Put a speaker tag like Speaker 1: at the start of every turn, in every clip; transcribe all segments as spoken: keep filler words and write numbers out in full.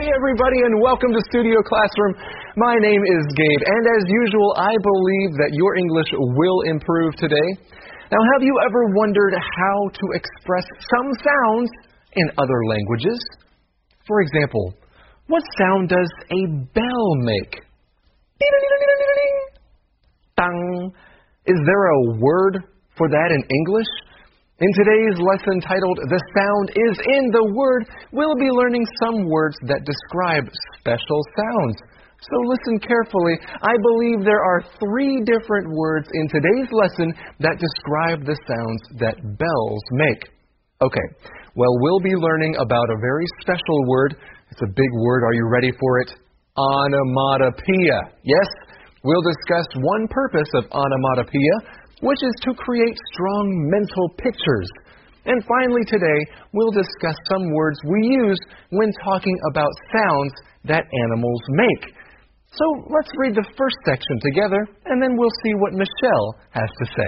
Speaker 1: Hey everybody, and welcome to Studio Classroom. My name is Gabe, and as usual, I believe that your English will improve today. Now, have you ever wondered how to express some sounds in other languages? For example, what sound does a bell make? Ding. Is there a word for that in English? In today's lesson titled, The Sound is in the Word, we'll be learning some words that describe special sounds. So listen carefully. I believe there are three different words in today's lesson that describe the sounds that bells make. Okay, well, we'll be learning about a very special word. It's a big word. Are you ready for it? Onomatopoeia. Yes, we'll discuss one purpose of onomatopoeia, which is to create strong mental pictures. And finally today, we'll discuss some words we use when talking about sounds that animals make. So let's read the first section together, and then we'll see what Michelle has to say.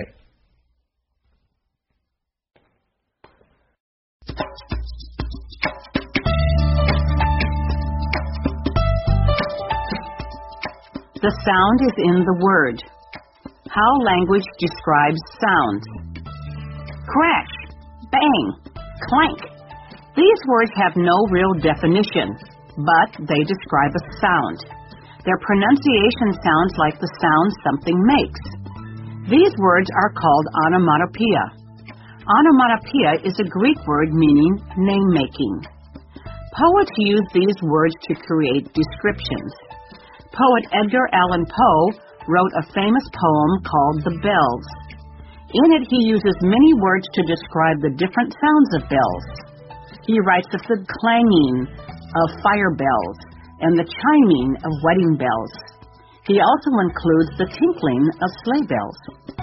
Speaker 2: The sound is in the word. How language describes sounds. Crash, bang, clank. These words have no real definition, but they describe a sound. Their pronunciation sounds like the sound something makes. These words are called onomatopoeia. Onomatopoeia is a Greek word meaning name-making. Poets use these words to create descriptions. Poet Edgar Allan Poe wrote a famous poem called The Bells. In it, he uses many words to describe the different sounds of bells. He writes of the clanging of fire bells and the chiming of wedding bells. He also includes the tinkling of sleigh bells.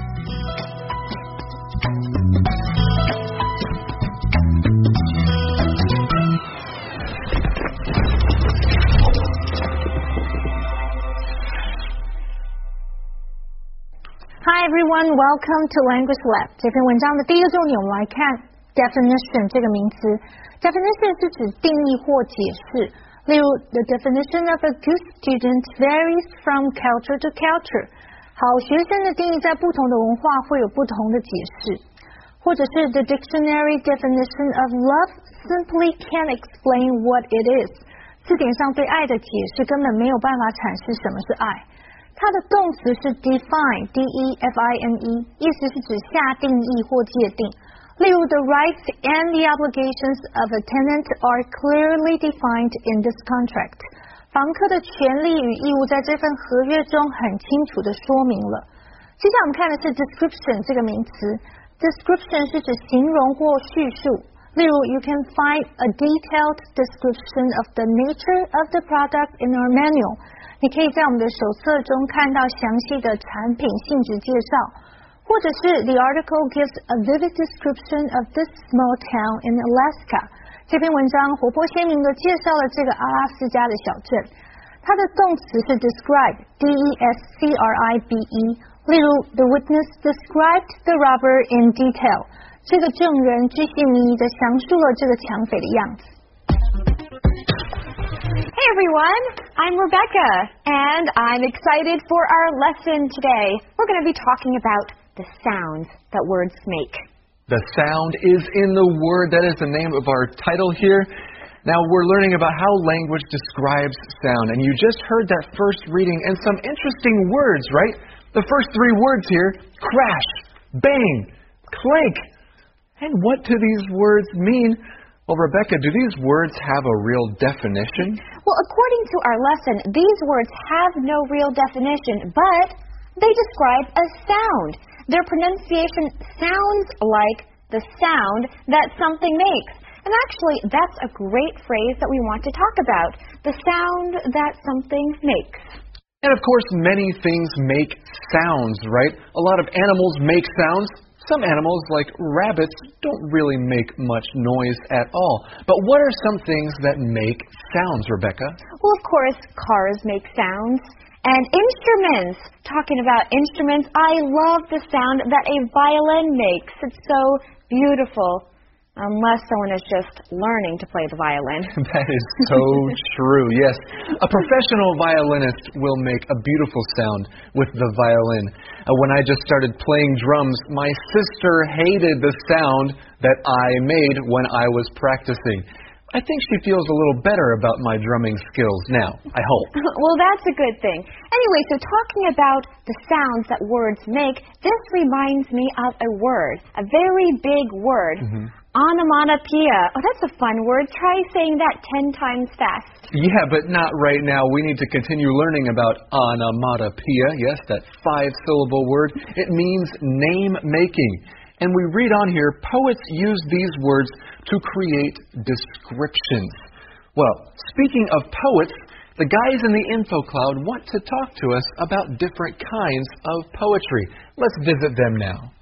Speaker 3: Hi everyone, welcome to Language Lab. 这篇文章的第一个重点，我们来看 definition 这个名词。definition 是指定义或解释。例如 ，the definition of a good student varies from culture to culture。好学生的定义在不同的文化会有不同的解释。或者是 the dictionary definition of love simply can't explain what it is。字典上对爱的解释根本没有办法阐释什么是爱。它的动词是 define, D E F I N E， 意思是指下定义或界定。例如 the rights and the obligations of a tenant are clearly defined in this contract。房客的权利与义务在这份合约中很清楚地说明了。接下来我们看的是 description 这个名词。description 是指形容或叙述。例如 you can find a detailed description of the nature of the product in our manual。你可以在我们的手册中看到详细的产品性质介绍，或者是 The article gives a vivid description of this small town in Alaska。这篇文章活泼鲜明地介绍了这个阿拉斯加的小镇。它的动词是 describe, D E S C R I B E。例如 The witness described the robber in detail。这个证人巨细靡遗地详述了这个抢匪的样子。
Speaker 4: Hey everyone, I'm Rebecca, and I'm excited for our lesson today. We're going to be talking about the sounds that words make.
Speaker 1: The sound is in the word. That is the name of our title here. Now we're learning about how language describes sound, and you just heard that first reading and some interesting words, right? The first three words here, crash, bang, clank. And what do these words mean? Well, Rebecca, do these words have a real definition?
Speaker 4: Well, according to our lesson, these words have no real definition, but they describe a sound. Their pronunciation sounds like the sound that something makes. And actually, that's a great phrase that we want to talk about, the sound that something makes.
Speaker 1: And of course, many things make sounds, right? A lot of animals make sounds. Some animals, like rabbits, don't really make much noise at all. But what are some things that make sounds, Rebecca?
Speaker 4: Well, of course, cars make sounds. And instruments. Talking about instruments, I love the sound that a violin makes. It's so beautiful. Unless someone is just learning to play the violin.
Speaker 1: That is so true, yes. A professional violinist will make a beautiful sound with the violin. Uh, when I just started playing drums, my sister hated the sound that I made when I was practicing. I think she feels a little better about my drumming skills now, I hope.
Speaker 4: Well, that's a good thing. Anyway, so talking about the sounds that words make, this reminds me of a word, a very big word. Mm-hmm. Onomatopoeia. Oh, that's a fun word. Try saying that ten times fast.
Speaker 1: Yeah, but not right now. We need to continue learning about onomatopoeia. Yes, that five-syllable word. It means name-making. And we read on here, poets use these words to create descriptions. Well, speaking of poets, the guys in the info cloud want to talk to us about different kinds of poetry. Let's visit them now.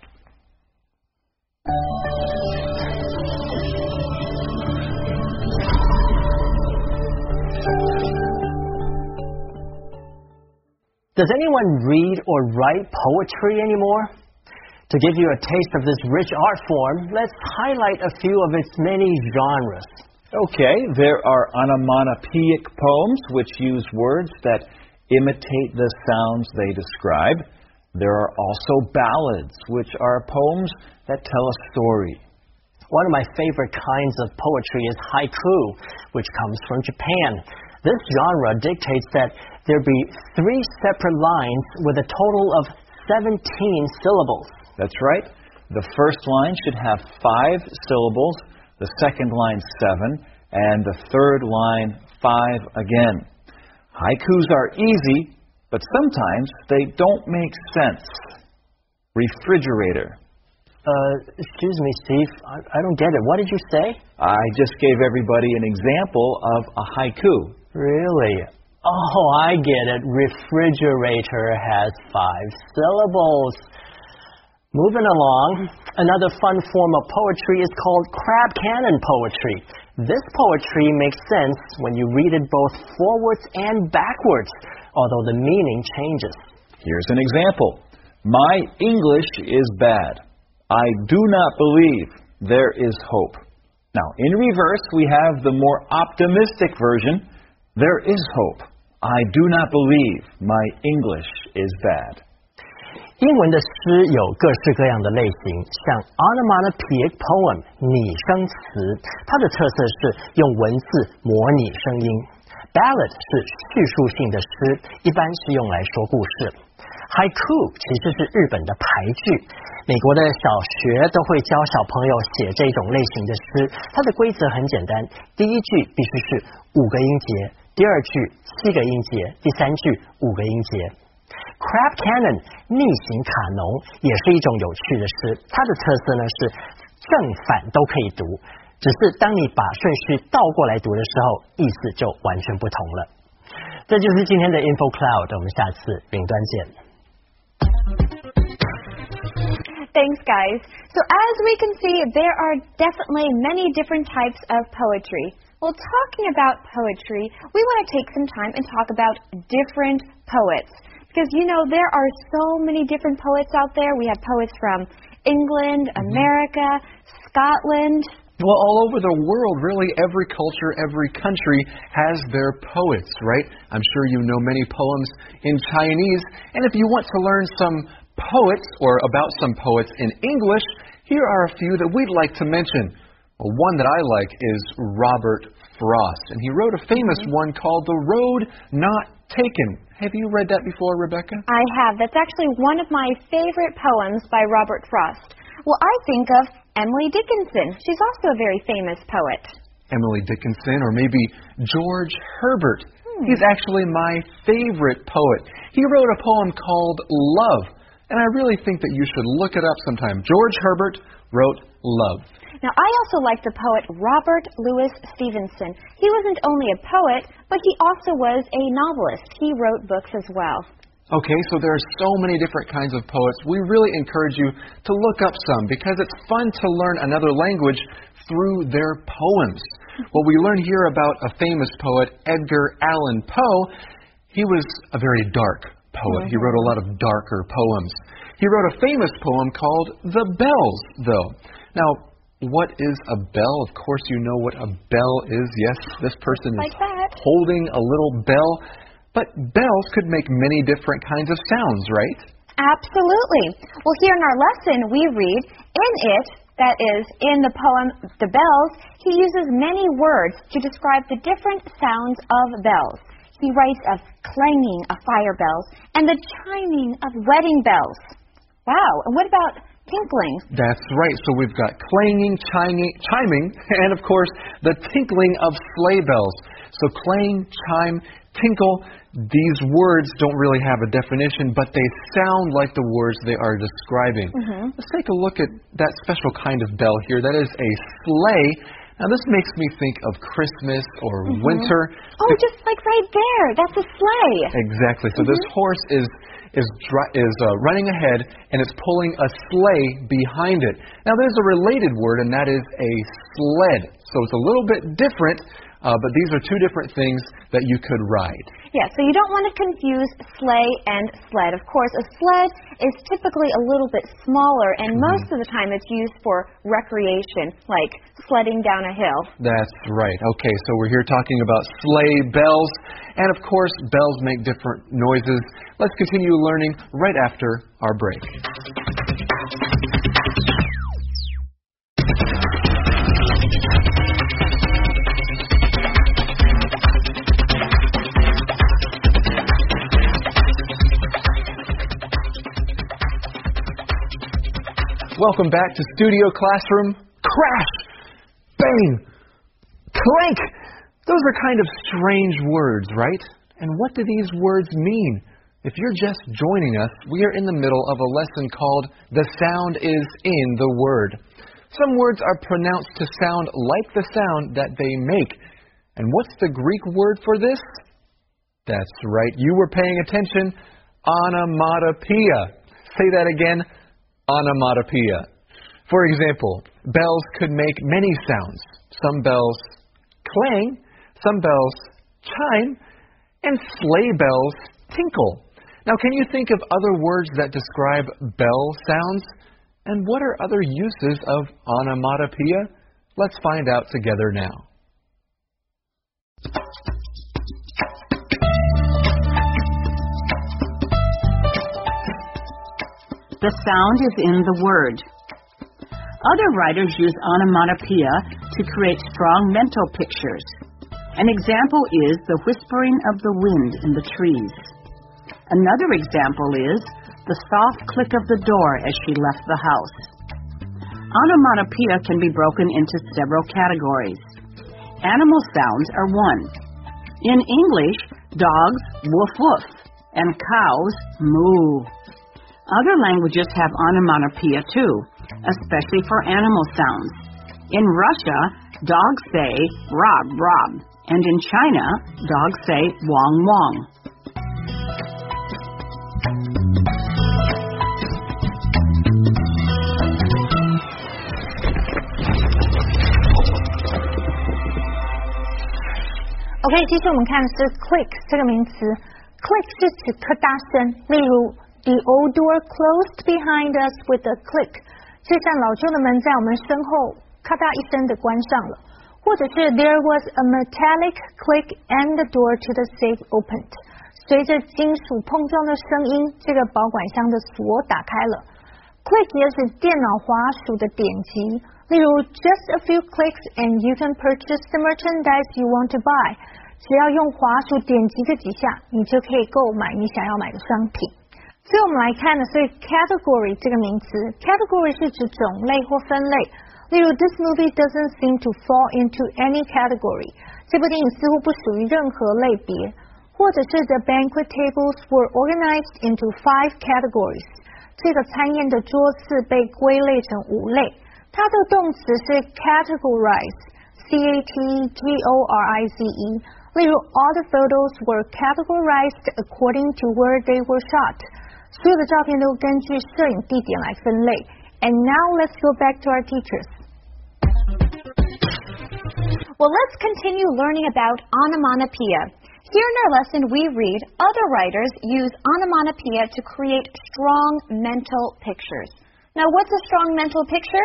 Speaker 5: Does anyone read or write poetry anymore? To give you a taste of this rich art form, let's highlight a few of its many genres.
Speaker 6: Okay, there are onomatopoeic poems which use words that imitate the sounds they describe. There are also ballads, which are poems that tell a story.
Speaker 5: One of my favorite kinds of poetry is haiku, which comes from Japan. This genre dictates that there be three separate lines with a total of seventeen syllables.
Speaker 6: That's right. The first line should have five syllables, the second line seven, and the third line five again. Haikus are easy, but sometimes they don't make sense. Refrigerator.
Speaker 5: Uh, excuse me, Steve. I, I don't get it. What did you say?
Speaker 6: I just gave everybody an example of a haiku.
Speaker 5: Really? Oh, I get it. Refrigerator has five syllables. Moving along, another fun form of poetry is called crab cannon poetry. This poetry makes sense when you read it both forwards and backwards, although the meaning changes.
Speaker 6: Here's an example. My English is bad. I do not believe there is hope. Now, in reverse, we have the more optimistic version. There is hope. I do not believe my English is bad.
Speaker 5: 英文的诗有各式各样的类型，像 onomatopoeic poem 拟声词，它的特色是用文字模拟声音。Ballad 是叙述性的诗，一般是用来说故事。Haiku 其实是日本的俳句，美国的小学都会教小朋友写这种类型的诗。它的规则很简单，第一句必须是五个音节，第二句七个音节，第三句五个音节。Crab cannon 逆行卡农也是一种有趣的诗，它的特色呢是正反都可以读，只是当你把顺序倒过来读的时候，意思就完全不同了。这就是今天的 Info Cloud， 我们下次云端见。
Speaker 4: Thanks, guys. So as we can see, there are definitely many different types of poetry. Well, talking about poetry, we want to take some time and talk about different poets. Because, you know, there are so many different poets out there. We have poets from England, America, Scotland.
Speaker 1: Well, all over the world, really, every culture, every country has their poets, right? I'm sure you know many poems in Chinese. And if you want to learn some poets or about some poets in English, here are a few that we'd like to mention. Well, one that I like is Robert Frost. And he wrote a famous mm-hmm. one called The Road Not Taken. Have you read that before, Rebecca?
Speaker 4: I have. That's actually one of my favorite poems by Robert Frost. Well, I think of Emily Dickinson. She's also a very famous poet.
Speaker 1: Emily Dickinson, or maybe George Herbert. Hmm. He's actually my favorite poet. He wrote a poem called Love, and I really think that you should look it up sometime. George Herbert wrote Love.
Speaker 4: Now, I also like the poet Robert Louis Stevenson. He wasn't only a poet, but he also was a novelist. He wrote books as well.
Speaker 1: Okay, so there are so many different kinds of poets. We really encourage you to look up some because it's fun to learn another language through their poems. Well, we learn here about a famous poet, Edgar Allan Poe. He was a very dark poet. Mm-hmm. He wrote a lot of darker poems. He wrote a famous poem called The Bells, though. Now, what is a bell? Of course you know what a bell is. Yes, this person
Speaker 4: like
Speaker 1: is
Speaker 4: that.
Speaker 1: holding a little bell. But bells could make many different kinds of sounds, right?
Speaker 4: Absolutely. Well, here in our lesson, we read, in it, that is, in the poem The Bells, he uses many words to describe the different sounds of bells. He writes of clanging of fire bells and the chiming of wedding bells. Wow. And what about tinkling?
Speaker 1: That's right. So we've got clanging, chiming, chiming, and of course, the tinkling of sleigh bells. So clang, chime, tinkle, these words don't really have a definition, but they sound like the words they are describing.
Speaker 4: Mm-hmm.
Speaker 1: Let's take a look at that special kind of bell here. That is a sleigh. Now this makes me think of Christmas or
Speaker 4: mm-hmm.
Speaker 1: winter.
Speaker 4: Oh, just like right there. That's a sleigh.
Speaker 1: Exactly. So
Speaker 4: mm-hmm.
Speaker 1: this horse is is is uh, running ahead, and it's pulling a sleigh behind it. Now there's a related word, and that is a sled. So it's a little bit different. Uh, but these are two different things that you could ride.
Speaker 4: Yeah, so you don't want to confuse sleigh and sled. Of course, a sled is typically a little bit smaller, and mm-hmm. most of the time it's used for recreation, like sledding down a hill.
Speaker 1: That's right. Okay, so we're here talking about sleigh bells, and of course, bells make different noises. Let's continue learning right after our break. Welcome back to Studio Classroom. Crash! Bang! Clank! Those are kind of strange words, right? And what do these words mean? If you're just joining us, we are in the middle of a lesson called The Sound is in the Word. Some words are pronounced to sound like the sound that they make. And what's the Greek word for this? That's right, you were paying attention. Onomatopoeia. Say that again. Onomatopoeia. For example, bells could make many sounds. Some bells clang, some bells chime, and sleigh bells tinkle. Now, can you think of other words that describe bell sounds? And what are other uses of onomatopoeia? Let's find out together now.
Speaker 2: The sound is in the word. Other writers use onomatopoeia to create strong mental pictures. An example is the whispering of the wind in the trees. Another example is the soft click of the door as she left the house. Onomatopoeia can be broken into several categories. Animal sounds are one. In English, dogs woof woof and cows moo. Other languages have onomatopoeia too, especially for animal sounds. In Russia, dogs say rob rob, and in China, dogs say wong wong.
Speaker 3: OK， 接着我们看的是 click 这个名词 ，click 是指咔嗒声，例如 The old door closed behind us with a click， 就像老旧的门在我们身后咔嗒一声的关上了，或者是 There was a metallic click and the door to the safe opened， 随着金属碰撞的声音，这个保管箱的锁打开了。Click 也是电脑滑鼠的点击，例如 Just a few clicks and you can purchase the merchandise you want to buy， 只要用滑鼠点击个几下，你就可以购买你想要买的商品。所以我们来看呢，所以 category 这个名词 ，category 是指种类或分类。例如 ，This movie doesn't seem to fall into any category。这部电影似乎不属于任何类别。或者是 The banquet tables were organized into five categories。这个餐宴的桌次被归类成五类。它的动词是 categorize，C A T G O R I Z E。例如 ，All the photos were categorized according to where they were shot。所有的照片都根据摄影地点来分类。And now let's go back to our teachers.
Speaker 4: Well, let's continue learning about onomatopoeia. Here in our lesson, we read other writers use onomatopoeia to create strong mental pictures. Now, what's a strong mental picture?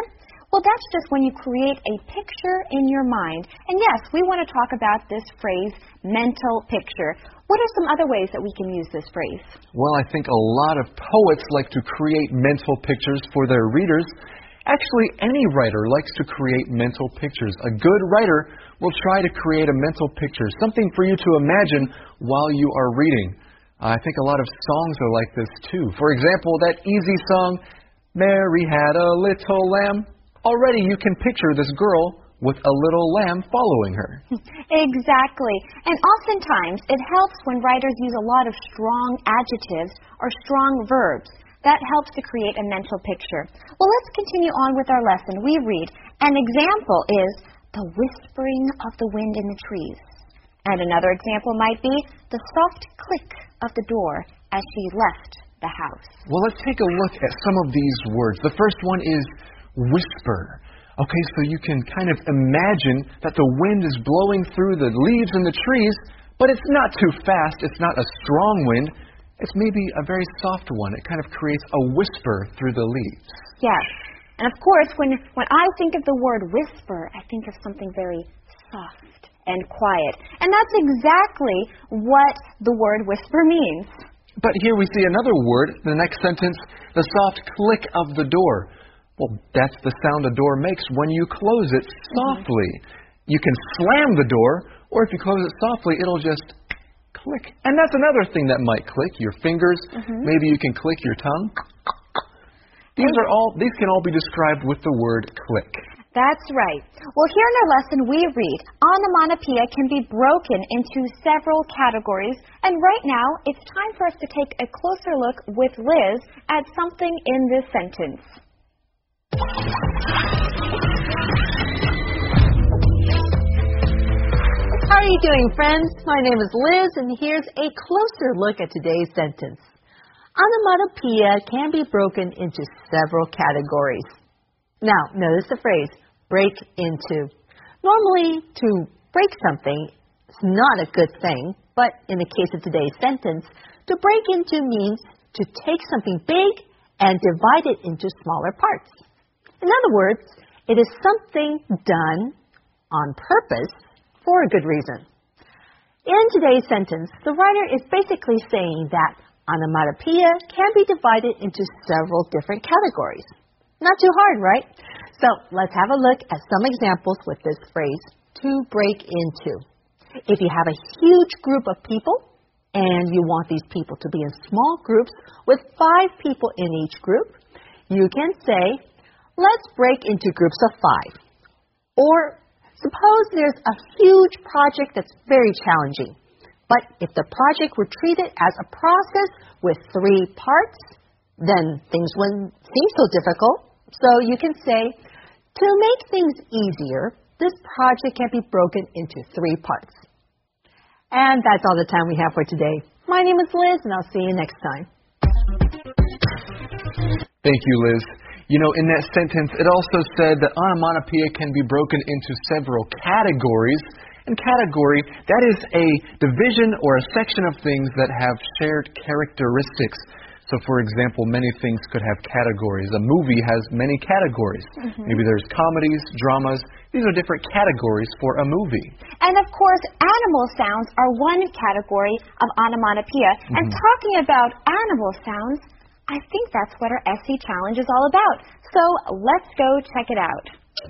Speaker 4: Well, that's just when you create a picture in your mind. And yes, we want to talk about this phrase, mental picture. What are some other ways that we can use this phrase?
Speaker 1: Well, I think a lot of poets like to create mental pictures for their readers. Actually, any writer likes to create mental pictures. A good writer will try to create a mental picture, something for you to imagine while you are reading. I think a lot of songs are like this too. For example, that easy song, Mary Had a Little Lamb. Already you can picture this girl with a little lamb following her.
Speaker 4: Exactly. And oftentimes it helps when writers use a lot of strong adjectives or strong verbs. That helps to create a mental picture. Well, let's continue on with our lesson. We read, an example is the whispering of the wind in the trees. And another example might be the soft click of the door as she left the house.
Speaker 1: Well, let's take a look at some of these words. The first one is whisper. Okay, so you can kind of imagine that the wind is blowing through the leaves in the trees, but it's not too fast. It's not a strong wind. It's maybe a very soft one. It kind of creates a whisper through the leaves.
Speaker 4: Yes. And of course, when, when I think of the word whisper, I think of something very soft and quiet. And that's exactly what the word whisper means.
Speaker 1: But here we see another word, the next sentence, the soft click of the door. Well, that's the sound a door makes when you close it softly. Mm-hmm. You can slam the door, or if you close it softly, it'll just click. And that's another thing that might click, your fingers. Mm-hmm. Maybe you can click your tongue. These are all these can all be described with the word click.
Speaker 4: That's right. Well, here in our lesson we read, onomatopoeia can be broken into several categories. And right now, it's time for us to take a closer look with Liz at something in this sentence.
Speaker 7: How are you doing, friends? My name is Liz, and here's a closer look at today's sentence. Onomatopoeia can be broken into several categories. Now, notice the phrase, break into. Normally, to break something is not a good thing, but in the case of today's sentence, to break into means to take something big and divide it into smaller parts. In other words, it is something done on purpose for a good reason. In today's sentence, the writer is basically saying that onomatopoeia can be divided into several different categories. Not too hard, right? So let's have a look at some examples with this phrase, to break into. If you have a huge group of people and you want these people to be in small groups with five people in each group, you can say, let's break into groups of five. Or suppose there's a huge project that's very challenging. But if the project were treated as a process with three parts, then things wouldn't seem so difficult. So you can say, to make things easier, this project can be broken into three parts. And that's all the time we have for today. My name is Liz, and I'll see you next time.
Speaker 1: Thank you, Liz. You know, in that sentence, it also said that onomatopoeia can be broken into several categories. And category, that is a division or a section of things that have shared characteristics. So, for example, many things could have categories. A movie has many categories. Mm-hmm. Maybe there's comedies, dramas. These are different categories for a movie.
Speaker 4: And, of course, animal sounds are one category of onomatopoeia. Mm-hmm. And talking about animal sounds, I think that's what our S C Challenge is all about. So let's go check it out.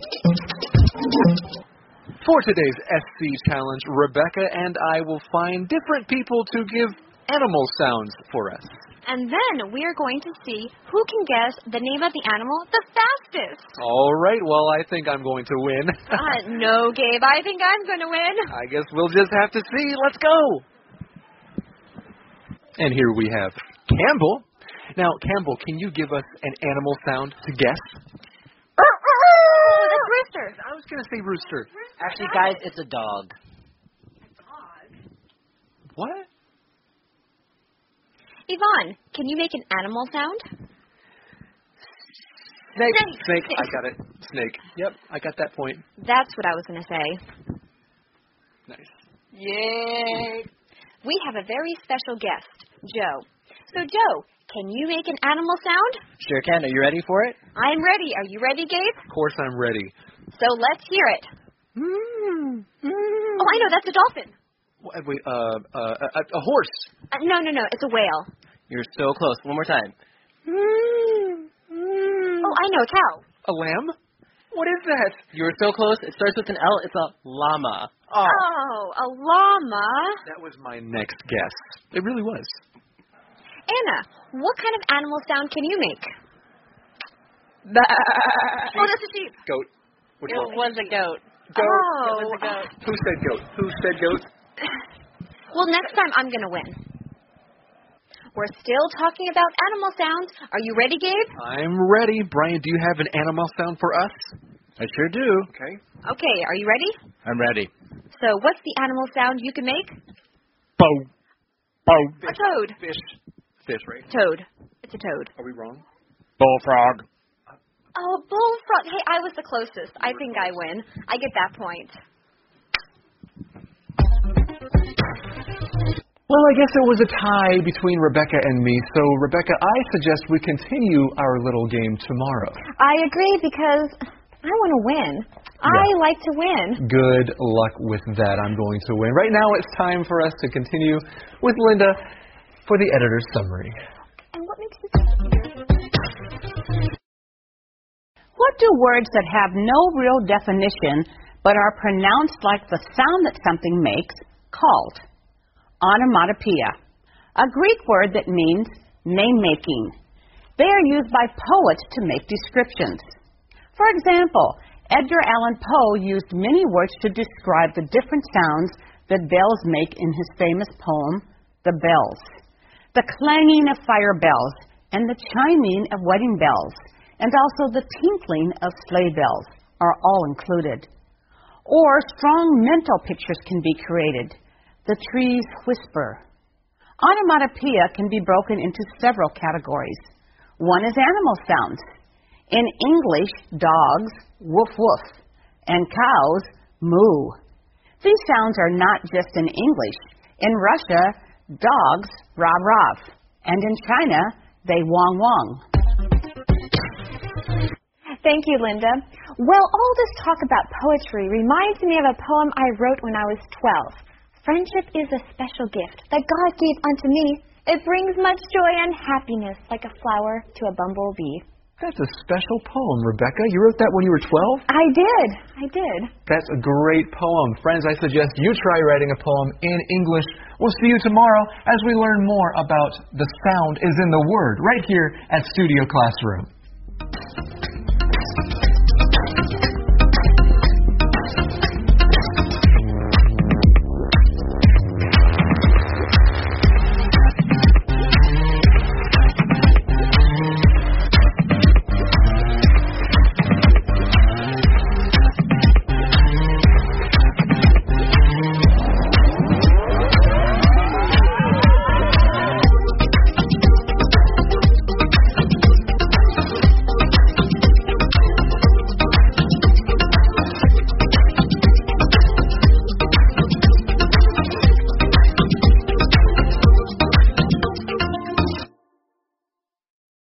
Speaker 1: For today's S C Challenge, Rebecca and I will find different people to give animal sounds for us.
Speaker 4: And then we are going to see who can guess the name of the animal the fastest.
Speaker 1: All right, well, I think I'm going to win.
Speaker 4: uh, no, Gabe, I think I'm going to win.
Speaker 1: I guess we'll just have to see. Let's go. And here we have Campbell. Now, Campbell, can you give us an animal sound to guess?
Speaker 4: Oh, that's rooster.
Speaker 1: I was going to say rooster.
Speaker 8: rooster. Actually, guys, it's a dog.
Speaker 4: A dog?
Speaker 1: What?
Speaker 4: Yvonne, can you make an animal sound?
Speaker 1: Snake.
Speaker 4: Snake.
Speaker 1: Snake. I got it. Snake. Yep, I got that point.
Speaker 4: That's what I was going to say.
Speaker 1: Nice.
Speaker 4: Yay! We have a very special guest, Joe. So, Joe, Can you make an animal sound?
Speaker 8: Sure can. Are you ready for it?
Speaker 4: I'm ready. Are you ready, Gabe?
Speaker 1: Of course I'm ready.
Speaker 4: So let's hear it. Mm. Mm. Oh, I know. That's a dolphin.
Speaker 1: Wait, wait uh, uh, a, a horse.
Speaker 4: Uh, no, no, no. It's a whale.
Speaker 8: You're so close. One more time.
Speaker 4: Mm. Mm. Oh, I know. A cow.
Speaker 1: A lamb? What is that?
Speaker 8: You're so close. It starts with an L. It's a llama.
Speaker 1: Oh,
Speaker 4: Oh, a llama.
Speaker 1: that was my next guess. It really was.
Speaker 4: Anna, what kind of animal sound can you make? Oh, that's a sheep.
Speaker 1: Goat. Which
Speaker 8: It
Speaker 1: one?
Speaker 8: was a goat.
Speaker 1: Goat.
Speaker 4: Oh.
Speaker 8: It was a goat.
Speaker 1: Who said goat? Who said goat?
Speaker 4: Well, next time I'm going to win. We're still talking about animal sounds. Are you ready, Gabe?
Speaker 1: I'm ready. Brian, do you have an animal sound for us?
Speaker 6: I sure do.
Speaker 1: Okay.
Speaker 4: Okay, are you ready?
Speaker 6: I'm ready.
Speaker 4: So what's the animal sound you can make?
Speaker 6: Bow. Bow.
Speaker 4: A toad.
Speaker 1: Fish. Fish, right?
Speaker 4: Toad. It's a toad.
Speaker 1: Are we wrong?
Speaker 6: Bullfrog.
Speaker 4: Oh, bullfrog. Hey, I was the closest. I think I win. I get that point.
Speaker 1: Well, I guess it was a tie between Rebecca and me. So, Rebecca, I suggest we continue our little game tomorrow.
Speaker 4: I agree because I want to win. I like to win.
Speaker 1: Good luck with that. I'm going to win. Right now, it's time for us to continue with Linda for the editor's summary.
Speaker 4: And what makes you think?
Speaker 2: What do words that have no real definition but are pronounced like the sound that something makes called? Onomatopoeia, a Greek word that means name-making. They are used by poets to make descriptions. For example, Edgar Allan Poe used many words to describe the different sounds that bells make in his famous poem, The Bells. The clanging of fire bells and the chiming of wedding bells, and also the tinkling of sleigh bells are all included. Or strong mental pictures can be created. The trees whisper. Onomatopoeia can be broken into several categories. One is animal sounds. In English, dogs, woof woof, and cows, moo. These sounds are not just in English. In Russia, dogs, rav rav, and in China, they wong wong.
Speaker 4: Thank you, Linda. Well, all this talk about poetry reminds me of a poem I wrote when I was twelve. Friendship is a special gift that God gave unto me. It brings much joy and happiness like a flower to a bumblebee.
Speaker 1: That's a special poem, Rebecca. You wrote that when you were twelve?
Speaker 4: I did. I did.
Speaker 1: That's a great poem. Friends, I suggest you try writing a poem in English. We'll see you tomorrow as we learn more about The Sound is in the Word right here at Studio Classroom.